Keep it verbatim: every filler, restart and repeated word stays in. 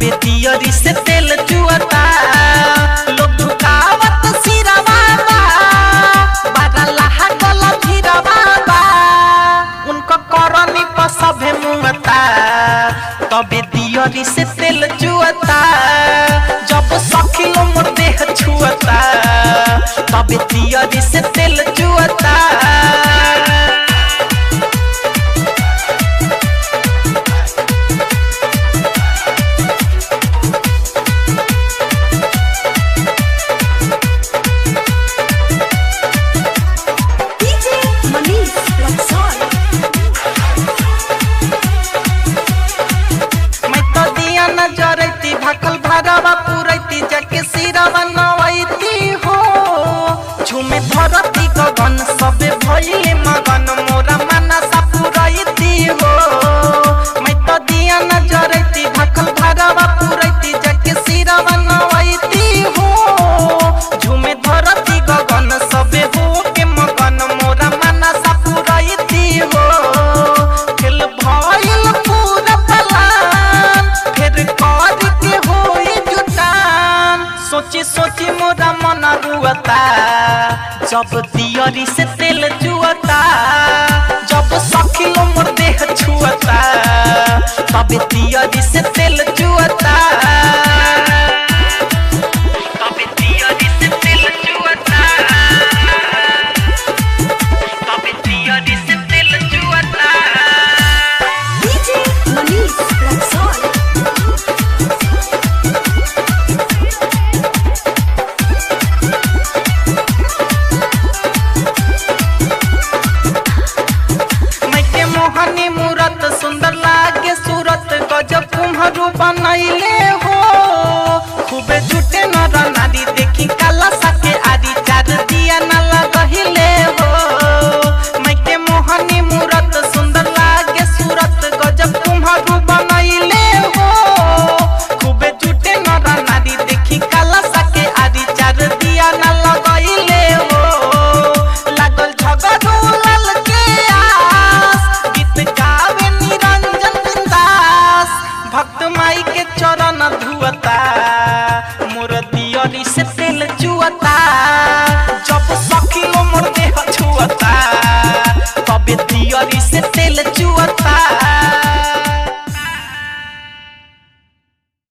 तबे दियरी से तेल चुअता लोग झुकावत सिरवा बा बारा लहा गला फिरवा बा उनको करनी पर सभे मुंगता तबे दियरी से तेल चुअता जब सखिलो मोर देह छुअता तबे दियरी से तेल चुअता जरती भाकल भरवा पुरैती जाके सिरवा नवैती हो झूमे धरती गगन सबे भइले मगन मोरा मनसा पुरैती हो मैं तो दिया न जरती भाकल भरवा पुरैती जाके सिरवा नवैती हो झूमे धरती गगन सबे हो के मगन मोरा मनसा पुरैती हो खेल भइल पूरा पलान फिर कर के होई जुटान सोची सोची मोरा मन रुअता जब दियरी से तेल चुअता जब सखिलो मोर देह छुअता तबे दियरी से तेल चुअता तबे दियरी से तेल चुअता तबे दियरी से तेल चुअता डीजे मनीष रक्सौल मोहनी मूरत सुंदर लागे सूरत गजब कुम्हरू बनैले हो खूबे झूठे नर नारी देखी काला सके आदि चार दिया न लगहिले हो मैं के मोहनी मूरत सुंदर लागे सूरत गजब कुम्हरू बनैले हो खूबे झूठे नर नारी देखी काला सके आदि चार दिया न लगहिले हो लागल झगड़ू लाल के गावे निरंजन बिंदास भक्त माई के चरण धुअता मोर दियरी से तेल चुअता जब सखिलो मोर देह छुअता तबे दियरी से तेल